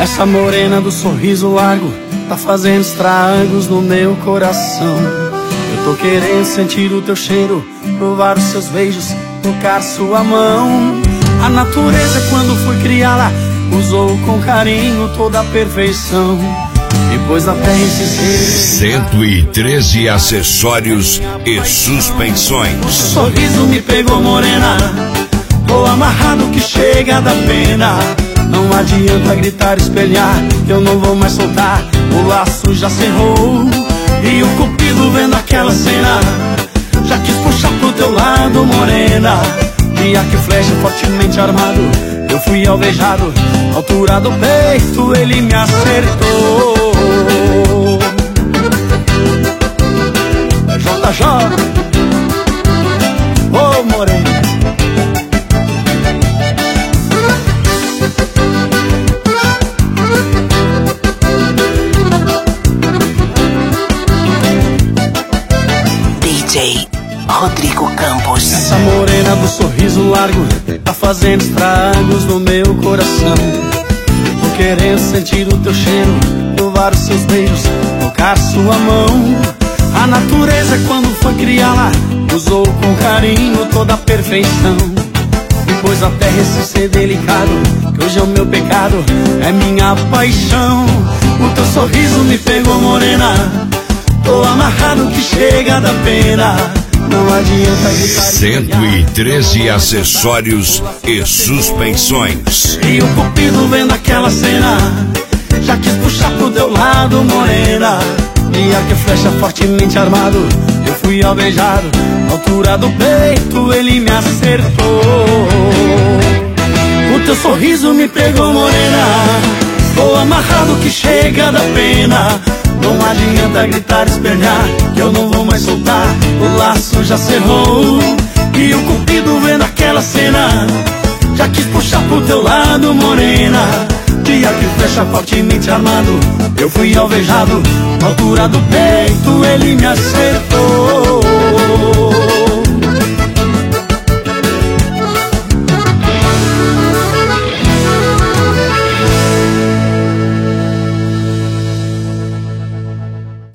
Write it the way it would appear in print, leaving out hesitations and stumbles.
Essa morena do sorriso largo tá fazendo estragos no meu coração. Eu tô querendo sentir o teu cheiro, provar os seus beijos, tocar sua mão. A natureza, quando foi criá-la, usou com carinho toda a perfeição. Depois da terra esse ser 113 acessórios e suspensões. O sorriso me pegou, morena, tô amarrado que chega da pena. Não adianta gritar, espelhar, que eu não vou mais soltar. O laço já cerrou e o cupido vendo aquela cena já quis puxar pro teu lado, morena. Dia que flecha fortemente armado, eu fui alvejado, altura do peito ele me acertou. JJ, ô morena. DJ Rodrigo Campos. Essa morena do sorriso largo tá fazendo estragos no meu coração. Tô querendo sentir o teu cheiro, provar os seus beijos, tocar sua mão. A natureza, quando foi criá-la, usou com carinho toda a perfeição. Depois a terra esse ser delicado, que hoje é o meu pecado, é minha paixão. O teu sorriso me pegou, morena, tô amarrado que chega da pena. Não adianta gritar, 113 acessórios e suspensões. e o cupido vendo aquela cena já quis puxar pro teu lado, morena. Dia que flecha fortemente armado, eu fui alvejado, altura do peito ele me acertou. O teu sorriso me pegou, morena, tô amarrado que chega da pena. Não adianta gritar, espelhar, que eu não vou mais soltar. O laço já cerrou e o cupido vendo aquela cena já quis puxar pro teu lado, morena. Dia que flecha fortemente armado, eu fui alvejado, altura do peito ele me acertou.